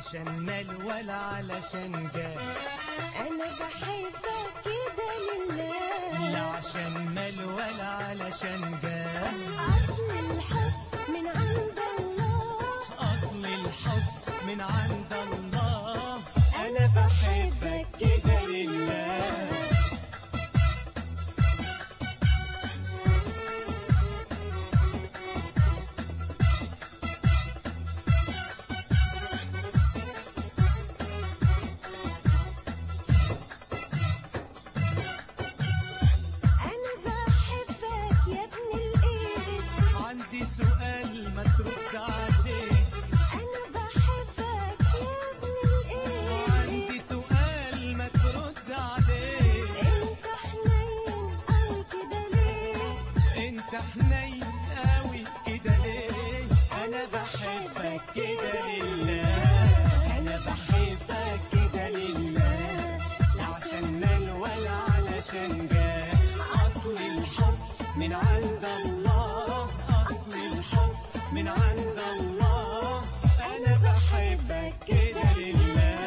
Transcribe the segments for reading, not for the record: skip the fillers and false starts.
عشان مال ولا علشان جاه. أنا بحبك كده لله، لا عشان مال ولا علشان جاه. أصل الحب من عند الله، أصل الحب من عند الله. أنا بحبك كده لله. أنا بحبك يا ابن الإيد، عندي سؤال ما ترد عليه. أنا بحبك يا ابن الإيد، عندي سؤال ما ترد عليه. أنت حنين أوي كده ليه؟ انت حنين قوي كده ليه؟ انا بحبك كده لله. انا بحبك كده لله. لا عشان مال ولا علشان جاه. اصل الحب من عند الله. اصل الحب من عند الله. انا بحبك كده لله.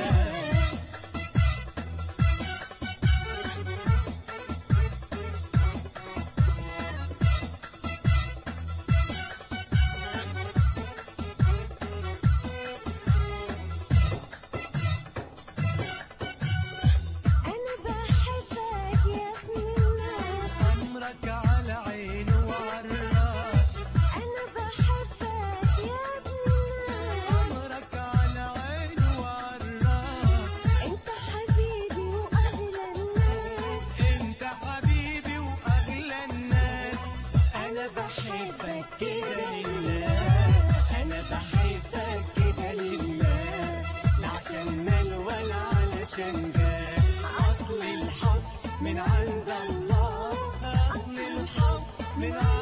أنا بحبك يا ابن الناس، امرك على عيني وعلى الراس. أنا بحبك يا ابن الناس، امرك على عيني وعلى الراس. أنت حبيبي وأغلى الناس، انت حبيبي واغلى الناس. انا بحبك كده لله. انا بحبك كده لله. لا عشان مال ولا علشان جاه. اصل الحب من عند الله. اصل الحب من عند